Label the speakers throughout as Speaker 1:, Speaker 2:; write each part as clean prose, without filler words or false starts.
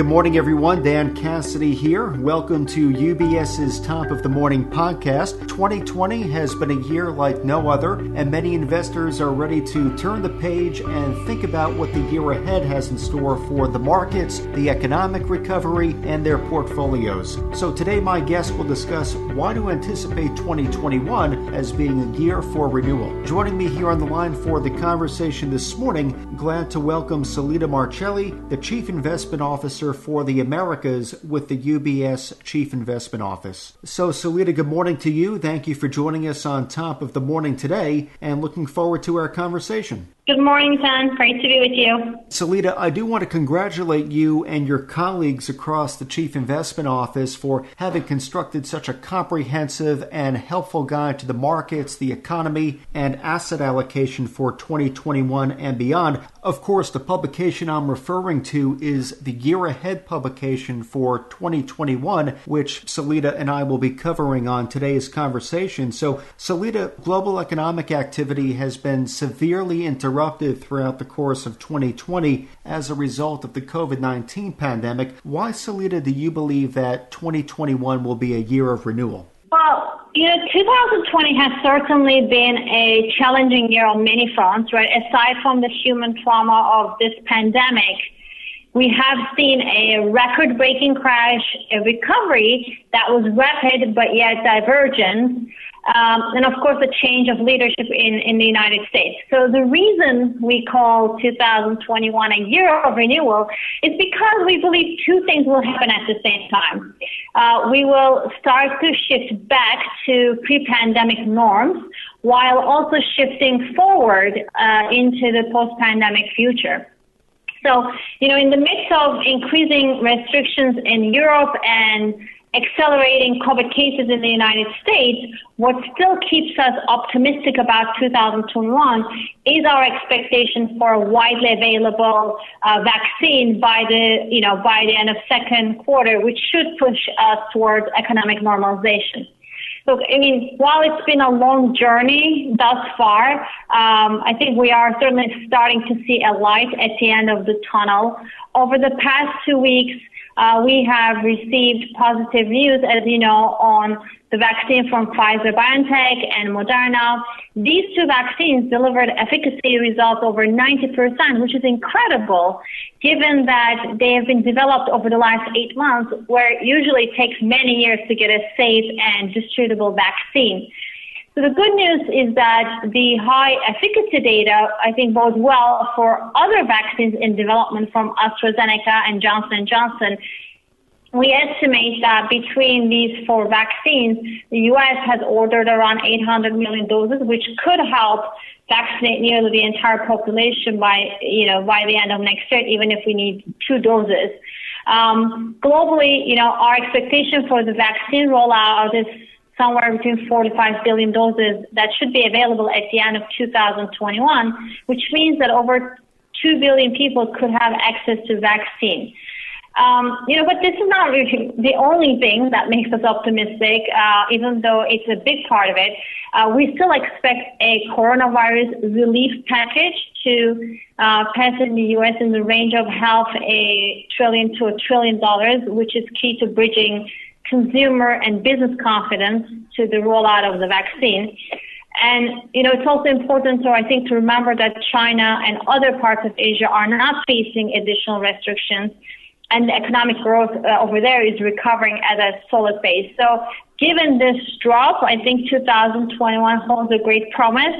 Speaker 1: good morning, everyone. Dan Cassidy here. Welcome to UBS's Top of the Morning podcast. 2020 has been a year like no other, and many investors are ready to turn the page and think about what the year ahead has in store for the markets, the economic recovery, and their portfolios. So today, my guest will discuss why to anticipate 2021 as being a year for renewal. Joining me here on the line for the conversation this morning, glad to welcome Salita Marcelli, the Chief Investment Officer for the Americas with the UBS Chief Investment Office. So, Salita, good morning to you. Thank you for joining us on Top of the Morning today, and looking forward to our conversation.
Speaker 2: Good morning, John. Great to be with you.
Speaker 1: Salita, I do want to congratulate you and your colleagues across the Chief Investment Office for having constructed such a comprehensive and helpful guide to the markets, the economy, and asset allocation for 2021 and beyond. Of course, the publication I'm referring to is the Year Ahead publication for 2021, which Salita and I will be covering on today's conversation. So, Salita, global economic activity has been severely interrupted throughout the course of 2020 as a result of the COVID-19 pandemic. Why, Salita, do you believe that 2021 will be a year of renewal?
Speaker 2: Well, 2020 has certainly been a challenging year on many fronts, right? Aside from the human trauma of this pandemic, we have seen a record-breaking crash, a recovery that was rapid but yet divergent, and of course a change of leadership in the United States. So the reason we call 2021 a year of renewal is because we believe two things will happen at the same time. We will start to shift back to pre-pandemic norms while also shifting forward into the post-pandemic future. So, in the midst of increasing restrictions in Europe and accelerating COVID cases in the United States, what still keeps us optimistic about 2021 is our expectation for a widely available vaccine by the end of second quarter, which should push us towards economic normalization. Look, while it's been a long journey thus far, I think we are certainly starting to see a light at the end of the tunnel. Over the past 2 weeks, we have received positive news, as you know, on the vaccine from Pfizer-BioNTech and Moderna. These two vaccines delivered efficacy results over 90%, which is incredible, given that they have been developed over the last 8 months, where it usually takes many years to get a safe and distributable vaccine. So the good news is that the high efficacy data, I think, bodes well for other vaccines in development from AstraZeneca and Johnson & Johnson. We estimate that between these four vaccines, the U.S. has ordered around 800 million doses, which could help vaccinate nearly the entire population by the end of next year, even if we need 2 doses. Globally, our expectation for the vaccine rollout is somewhere between 4 to 5 billion doses that should be available at the end of 2021, which means that over 2 billion people could have access to vaccine. But this is not really the only thing that makes us optimistic, even though it's a big part of it. We still expect a coronavirus relief package to pass in the U.S. in the range of $500 billion to $1 trillion, which is key to bridging consumer and business confidence to the rollout of the vaccine. And, it's also important, I think, to remember that China and other parts of Asia are not facing additional restrictions, and the economic growth over there is recovering at a solid pace. So given this drop, I think 2021 holds a great promise,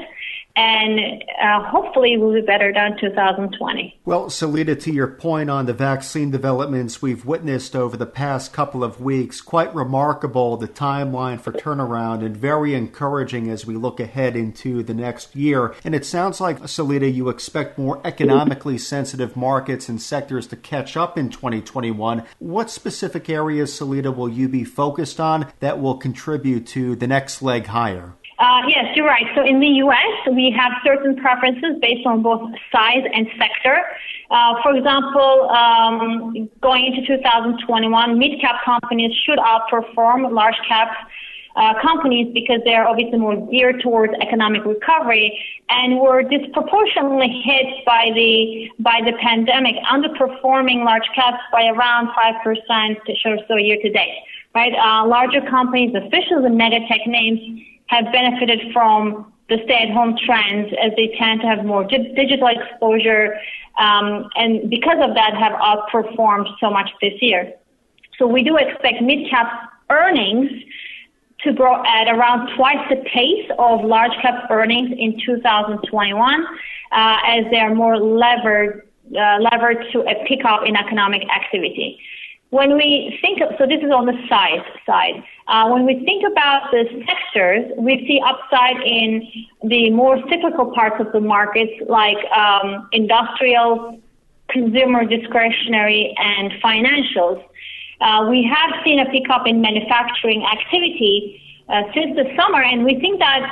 Speaker 2: and hopefully will be better than 2020.
Speaker 1: Well, Salita, to your point on the vaccine developments we've witnessed over the past couple of weeks, quite remarkable, the timeline for turnaround, and very encouraging as we look ahead into the next year. And it sounds like, Salita, you expect more economically sensitive markets and sectors to catch up in 2021. What specific areas, Salita, will you be focused on that will contribute to the next leg higher?
Speaker 2: Yes, you're right. So in the U.S., we have certain preferences based on both size and sector. For example, going into 2021, mid-cap companies should outperform large cap companies because they're obviously more geared towards economic recovery and were disproportionately hit by the pandemic, underperforming large caps by around 5% or so year to date. Right, larger companies, especially the mega tech names, have benefited from the stay-at-home trends as they tend to have more digital exposure, and because of that have outperformed so much this year. So we do expect mid-cap earnings to grow at around twice the pace of large cap earnings in 2021, as they are more levered to a pickup in economic activity. When we think of, so this is on the size side. When we think about the sectors, we see upside in the more cyclical parts of the markets like industrial, consumer discretionary, and financials. We have seen a pickup in manufacturing activity since the summer, and we think that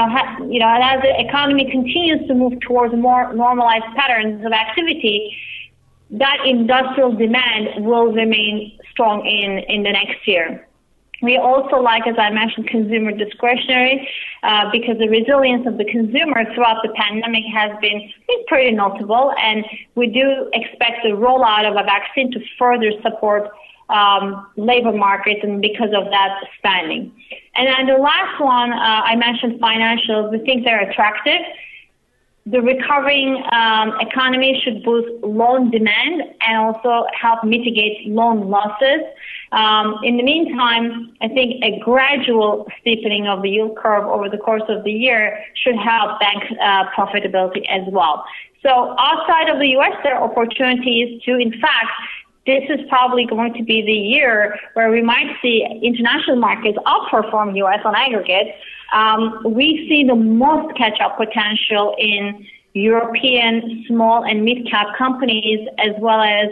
Speaker 2: as the economy continues to move towards more normalized patterns of activity, that industrial demand will remain strong in the next year. We also like, as I mentioned, consumer discretionary because the resilience of the consumer throughout the pandemic has been pretty notable, and we do expect the rollout of a vaccine to further support labor markets and because of that spending. And then the last one, I mentioned financials. We think they're attractive. The recovering economy should boost loan demand and also help mitigate loan losses. In the meantime, I think a gradual steepening of the yield curve over the course of the year should help bank profitability as well. So outside of the U.S., there are opportunities to, in fact, this is probably going to be the year where we might see international markets outperform U.S. on aggregate. We see the most catch-up potential in European small and mid-cap companies as well as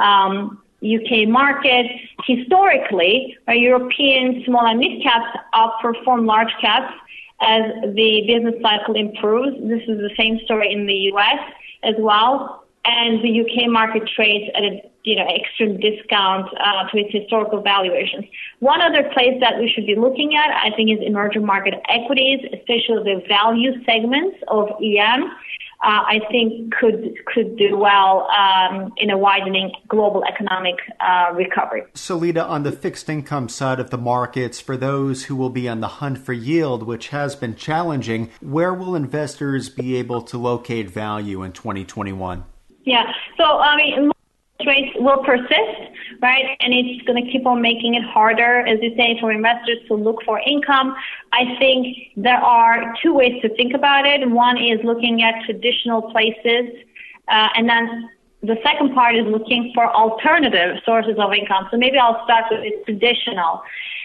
Speaker 2: UK market. Historically, European small and mid-caps outperform large caps as the business cycle improves. This is the same story in the U.S. as well. And the UK market trades at an extreme discount to its historical valuations. One other place that we should be looking at, I think, is emerging market equities, especially the value segments of EM. I think could do well in a widening global economic recovery.
Speaker 1: So, Lida, on the fixed income side of the markets, for those who will be on the hunt for yield, which has been challenging, where will investors be able to locate value in 2021?
Speaker 2: Yeah, so rates will persist, right? And it's going to keep on making it harder, as you say, for investors to look for income. I think there are two ways to think about it. One is looking at traditional places, and then the second part is looking for alternative sources of income. So maybe I'll start with the traditional.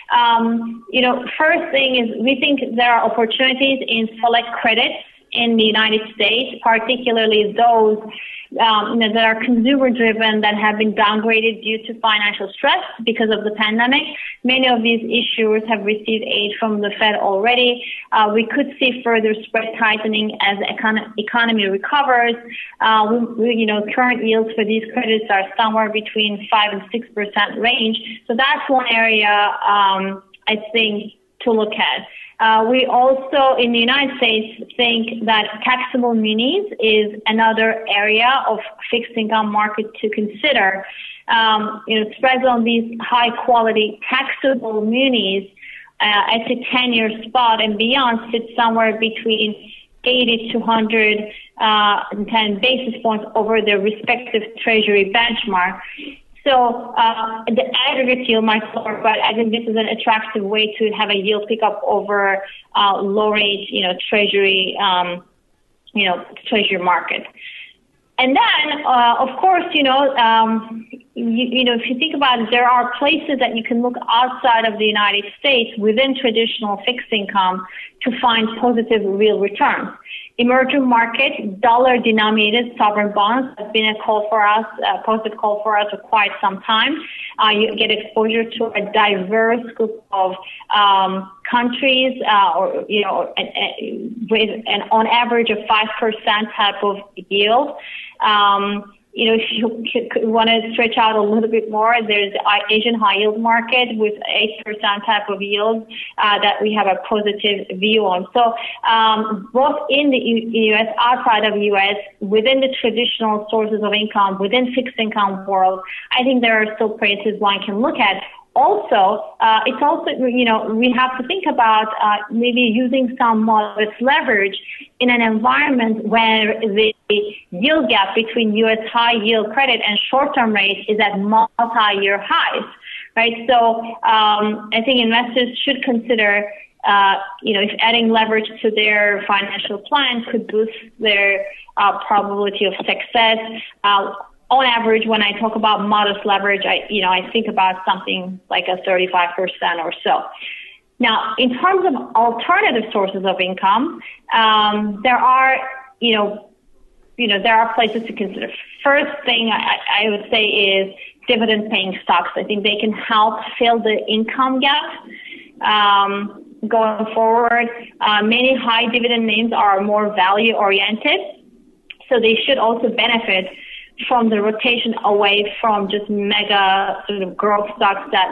Speaker 2: First thing is we think there are opportunities in select credits in the United States, particularly those that are consumer-driven that have been downgraded due to financial stress because of the pandemic. Many of these issuers have received aid from the Fed already. We could see further spread tightening as the economy recovers. Current yields for these credits are somewhere between 5 and 6% range. So that's one area I think to look at. We also, in the United States, think that taxable munis is another area of fixed income market to consider. Spreads on these high-quality taxable munis at the 10-year spot and beyond sit somewhere between 80 to 110 basis points over their respective Treasury benchmark. So the aggregate yield might lower, but I think this is an attractive way to have a yield pickup over low rate, Treasury, Treasury market. And then, of course, if you think about it, there are places that you can look outside of the United States within traditional fixed income to find positive real returns. Emerging market, dollar-denominated sovereign bonds have been a positive call for us for quite some time. You get exposure to a diverse group of countries, with an on average of 5% type of yield. if you want to stretch out a little bit more, there's the Asian high yield market with 8% type of yield that we have a positive view on. So both in the U.S., outside of the U.S., within the traditional sources of income, within fixed income world, I think there are still places one can look at. Also, it's also, we have to think about maybe using some modest leverage in an environment where the yield gap between U.S. high yield credit and short-term rates is at multi-year highs, right? So I think investors should consider, if adding leverage to their financial plan could boost their probability of success. On average, when I talk about modest leverage, I think about something like a 35% or so. Now, in terms of alternative sources of income, there are places to consider. First thing I would say is dividend-paying stocks. I think they can help fill the income gap going forward. Many high dividend names are more value-oriented, so they should also benefit from the rotation away from just mega sort of growth stocks that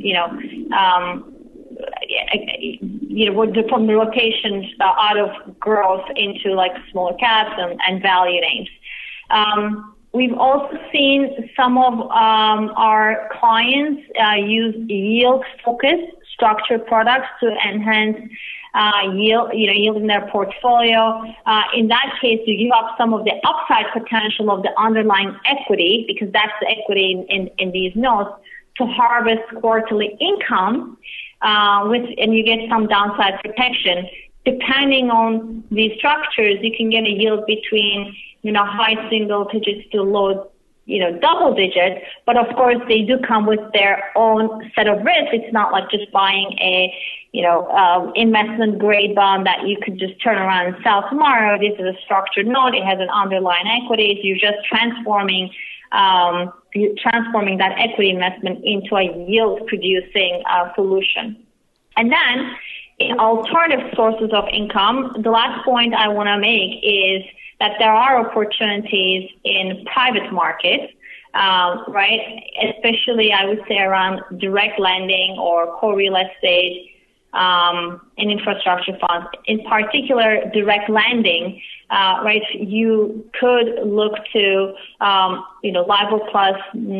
Speaker 2: from the rotation out of growth into like smaller caps and value names. We've also seen some of our clients use yield-focused structured products to enhance yield in their portfolio. In that case, you give up some of the upside potential of the underlying equity, because that's the equity in these notes, to harvest quarterly income, and you get some downside protection. Depending on these structures, you can get a yield between high single digits to low double digits, but of course they do come with their own set of risks. It's not like just buying a investment grade bond that you could just turn around and sell tomorrow. This is a structured note. It has an underlying equity. So you're just transforming that equity investment into a yield producing solution. And then in alternative sources of income, the last point I want to make is that there are opportunities in private markets, right? Especially, I would say, around direct lending or core real estate and infrastructure funds. In particular, direct lending, right? You could look to, LIBOR plus,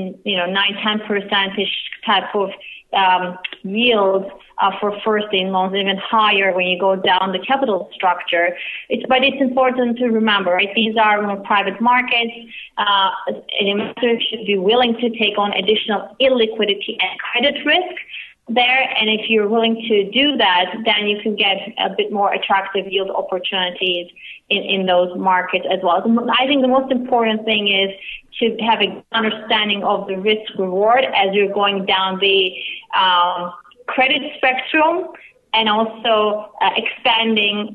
Speaker 2: 9-10% type of yield for first lien loans, even higher when you go down the capital structure. But it's important to remember, right? These are more private markets. An investor should be willing to take on additional illiquidity and credit risk there. And if you're willing to do that, then you can get a bit more attractive yield opportunities in those markets as well. I think the most important thing is to have an understanding of the risk reward as you're going down the credit spectrum, and also expanding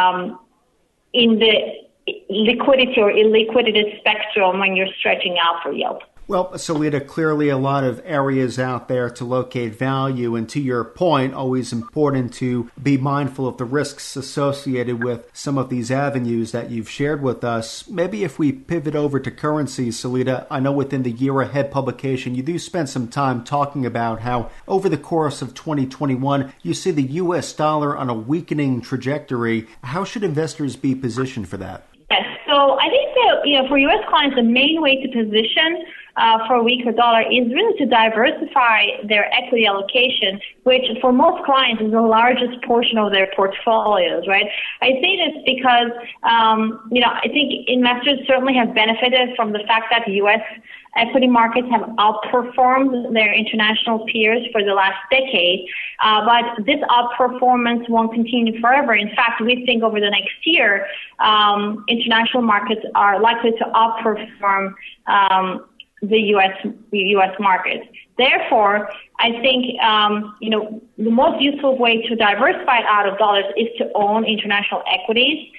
Speaker 2: in the liquidity or illiquidity spectrum when you're stretching out for yield.
Speaker 1: Well, Salida, clearly a lot of areas out there to locate value. And to your point, always important to be mindful of the risks associated with some of these avenues that you've shared with us. Maybe if we pivot over to currencies, Salida, I know within the Year Ahead publication, you do spend some time talking about how over the course of 2021, you see the U.S. dollar on a weakening trajectory. How should investors be positioned for that?
Speaker 2: Yes. So I think that, for U.S. clients, the main way to position for a weaker dollar is really to diversify their equity allocation, which for most clients is the largest portion of their portfolios, right? I say this because, I think investors certainly have benefited from the fact that the U.S. equity markets have outperformed their international peers for the last decade, but this outperformance won't continue forever. In fact, we think over the next year, international markets are likely to outperform the U.S. market. Therefore, I think the most useful way to diversify out of dollars is to own international equities.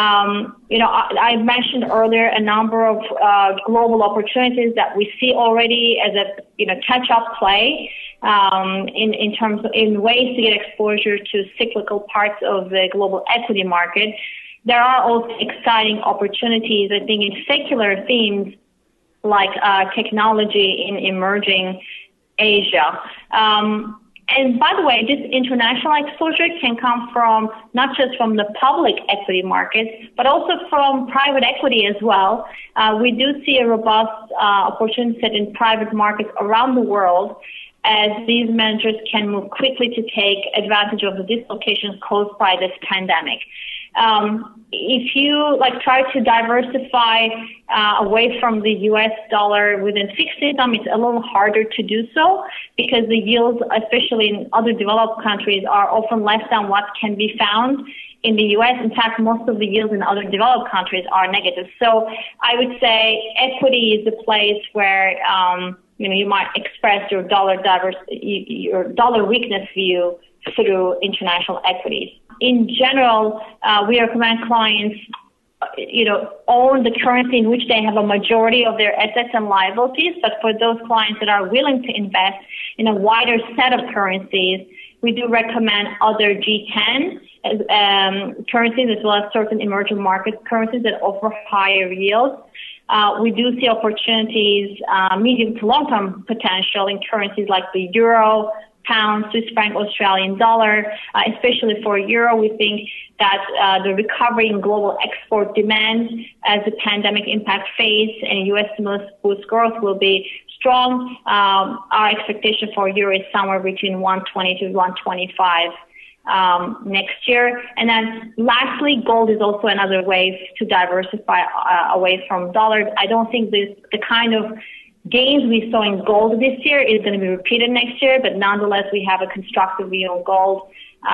Speaker 2: I mentioned earlier a number of global opportunities that we see already as a catch-up play in terms of in ways to get exposure to cyclical parts of the global equity market. There are also exciting opportunities, I think, in secular themes like technology in emerging Asia. And by the way, this international exposure can come from not just from the public equity markets, but also from private equity as well. We do see a robust opportunity set in private markets around the world, as these managers can move quickly to take advantage of the dislocations caused by this pandemic. If you try to diversify away from the US dollar within fixed income, it's a little harder to do so because the yields, especially in other developed countries, are often less than what can be found in the US. In fact, most of the yields in other developed countries are negative. So I would say equity is the place where you might express your your dollar weakness view through international equities. In general, we recommend clients, own the currency in which they have a majority of their assets and liabilities. But for those clients that are willing to invest in a wider set of currencies, we do recommend other G10 currencies as well as certain emerging market currencies that offer higher yields. We do see opportunities, medium to long-term potential in currencies like the euro, pound, Swiss franc, Australian dollar. Especially for euro, we think that the recovery in global export demand as the pandemic impact fades and U.S. stimulus boost growth will be strong. Our expectation for euro is somewhere between 120 to 125 next year. And then lastly, gold is also another way to diversify away from dollars. I don't think the kind of gains we saw in gold this year is going to be repeated next year, but nonetheless, we have a constructive view on gold,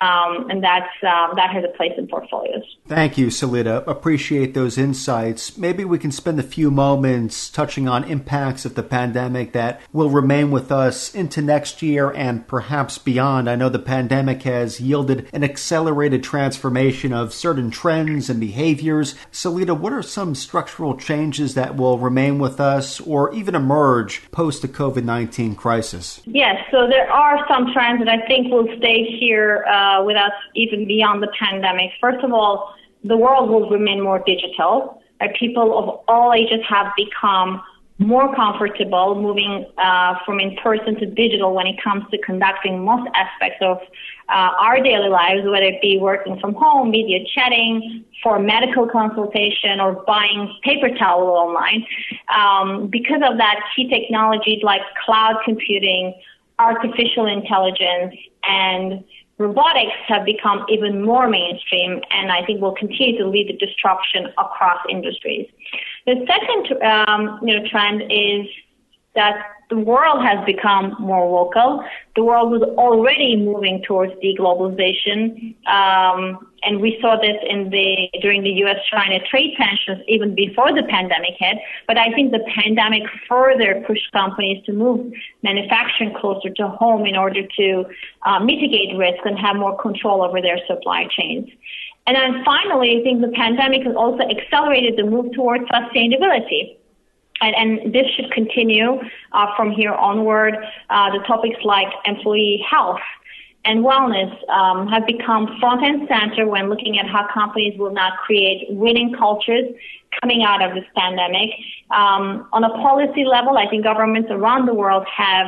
Speaker 2: and that has a place in portfolios.
Speaker 1: Thank you, Salida. Appreciate those insights. Maybe we can spend a few moments touching on impacts of the pandemic that will remain with us into next year and perhaps beyond. I know the pandemic has yielded an accelerated transformation of certain trends and behaviors. Salida, what are some structural changes that will remain with us or even emerge post the COVID-19 crisis?
Speaker 2: Yes, so there are some trends that I think will stay here with us even beyond the pandemic. First of all, the world will remain more digital. People of all ages have become more comfortable moving from in-person to digital when it comes to conducting most aspects of our daily lives, whether it be working from home, media chatting, for medical consultation, or buying paper towel online. Because of that, key technologies like cloud computing, artificial intelligence, and robotics have become even more mainstream, and I think will continue to lead the disruption across industries. The second trend is that the world has become more local. The world was already moving towards deglobalization, and we saw this during the U.S.-China trade tensions even before the pandemic hit. But I think the pandemic further pushed companies to move manufacturing closer to home in order to mitigate risk and have more control over their supply chains. And then finally, I think the pandemic has also accelerated the move towards sustainability. And this should continue from here onward. The topics like employee health and wellness have become front and center when looking at how companies will now create winning cultures coming out of this pandemic. On a policy level, I think governments around the world have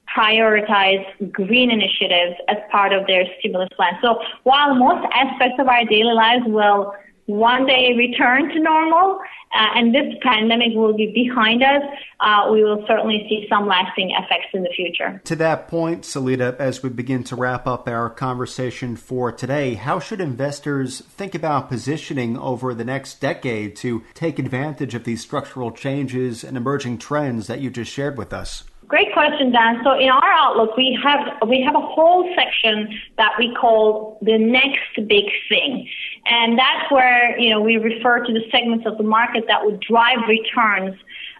Speaker 2: prioritized green initiatives as part of their stimulus plan. So while most aspects of our daily lives will one day return to normal, and this pandemic will be behind us, we will certainly see some lasting effects in the future.
Speaker 1: To that point, Salida, as we begin to wrap up our conversation for today, how should investors think about positioning over the next decade to take advantage of these structural changes and emerging trends that you just shared with us?
Speaker 2: Great question, Dan. So in our outlook, we have a whole section that we call the next big thing. And that's where, we refer to the segments of the market that would drive returns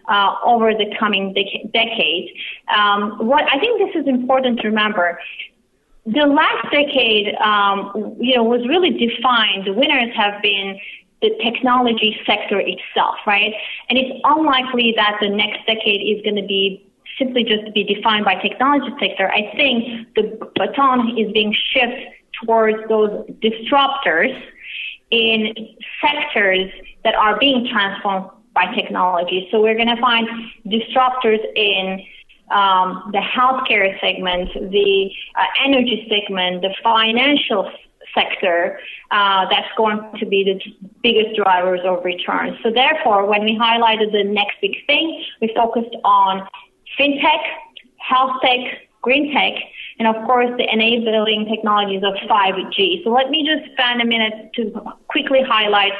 Speaker 2: over the coming decade. What I think this is important to remember. The last decade, was really defined. The winners have been the technology sector itself, right? And it's unlikely that the next decade is going to be simply just to be defined by technology sector. I think the baton is being shifted towards those disruptors in sectors that are being transformed by technology. So we're going to find disruptors in the healthcare segment, the energy segment, the financial sector, that's going to be the biggest drivers of returns. So therefore, when we highlighted the next big thing, we focused on fintech, health tech, green tech, and of course the enabling technologies of 5G. So let me just spend a minute to quickly highlight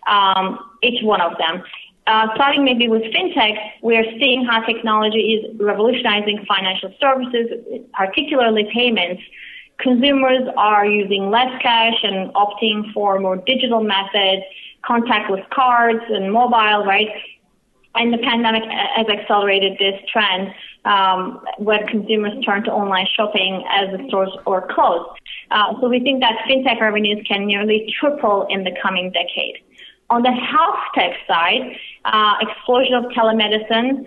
Speaker 2: each one of them. Starting maybe with fintech, we are seeing how technology is revolutionizing financial services, particularly payments. Consumers are using less cash and opting for more digital methods, contactless cards and mobile, right? And the pandemic has accelerated this trend when consumers turn to online shopping as the stores are closed. So we think that fintech revenues can nearly triple in the coming decade. On the health tech side, explosion of telemedicine,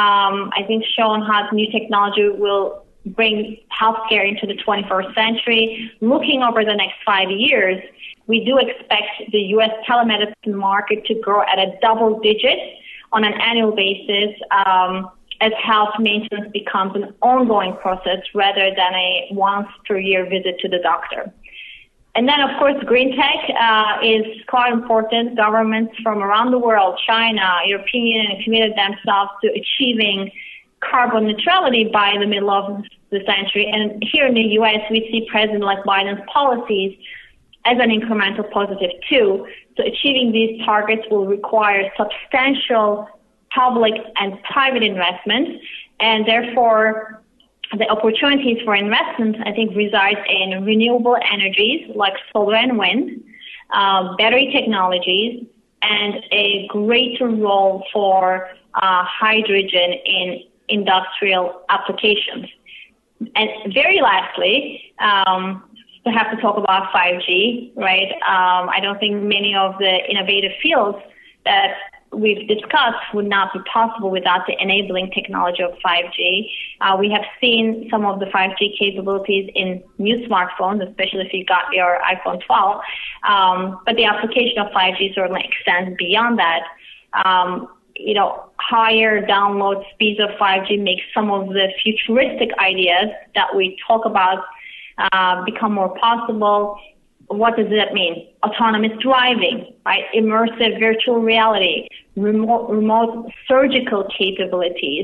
Speaker 2: I think shown how new technology will bring healthcare into the 21st century. Looking over the next 5 years, we do expect the U.S. telemedicine market to grow at a double digit on an annual basis as health maintenance becomes an ongoing process rather than a once per year visit to the doctor. And then, of course, green tech is quite important. Governments from around the world, China, European Union, committed themselves to achieving carbon neutrality by the middle of the century. And here in the U.S., we see President-elect Biden's policies as an incremental positive too. So achieving these targets will require substantial public and private investment, and therefore the opportunities for investment, I think, reside in renewable energies like solar and wind, battery technologies, and a greater role for hydrogen in industrial applications. And very lastly, we have to talk about 5G, right? I don't think many of the innovative fields that we've discussed would not be possible without the enabling technology of 5G. We have seen some of the 5G capabilities in new smartphones, especially if you got your iPhone 12. But the application of 5G certainly extends beyond that. Higher download speeds of 5G make some of the futuristic ideas that we talk about become more possible. What does that mean? Autonomous driving, right? Immersive virtual reality, remote surgical capabilities.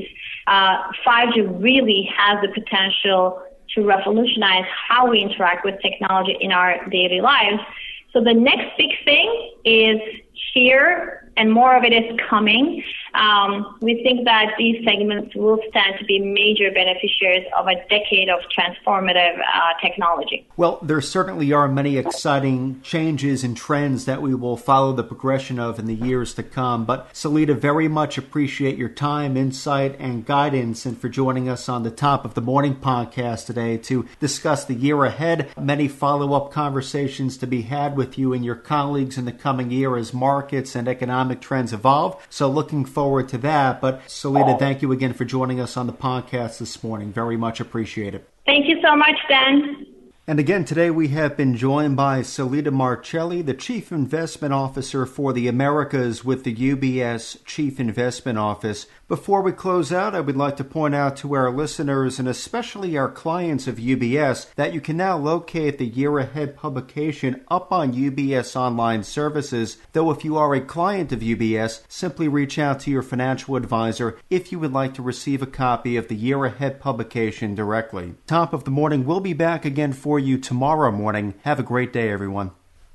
Speaker 2: 5G really has the potential to revolutionize how we interact with technology in our daily lives. So the next big thing is here, and more of it is coming. We think that these segments will stand to be major beneficiaries of a decade of transformative technology.
Speaker 1: Well, there certainly are many exciting changes and trends that we will follow the progression of in the years to come. But Salida, very much appreciate your time, insight, and guidance, and for joining us on the Top of the Morning podcast today to discuss the year ahead. Many follow-up conversations to be had with you and your colleagues in the coming year as markets and economic trends evolve. So looking forward to that. But Salida, thank you again for joining us on the podcast this morning. Very much appreciate it.
Speaker 2: Thank you so much, Dan.
Speaker 1: And again, today we have been joined by Salida Marcelli, the Chief Investment Officer for the Americas with the UBS Chief Investment Office. Before we close out, I would like to point out to our listeners and especially our clients of UBS that you can now locate the Year Ahead publication up on UBS Online Services. Though if you are a client of UBS, simply reach out to your financial advisor if you would like to receive a copy of the Year Ahead publication directly. Top of the Morning will be back again for you tomorrow morning. Have a great day, everyone.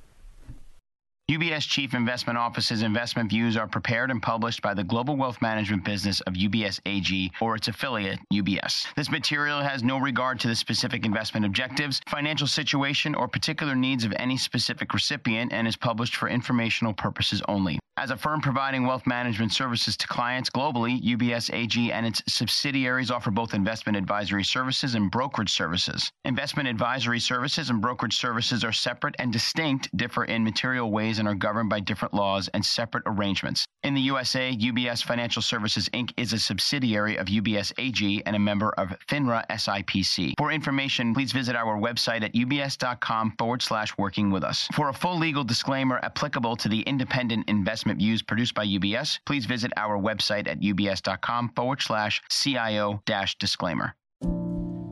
Speaker 3: UBS Chief Investment Office's investment views are prepared and published by the global wealth management business of UBS AG or its affiliate, UBS. This material has no regard to the specific investment objectives, financial situation, or particular needs of any specific recipient and is published for informational purposes only. As a firm providing wealth management services to clients globally, UBS AG and its subsidiaries offer both investment advisory services and brokerage services. Investment advisory services and brokerage services are separate and distinct, differ in material ways companies and are governed by different laws and separate arrangements. In the USA, UBS Financial Services, Inc. is a subsidiary of UBS AG and a member of FINRA SIPC. For information, please visit our website at ubs.com/working with us. For a full legal disclaimer applicable to the independent investment views produced by UBS, please visit our website at ubs.com/CIO-disclaimer.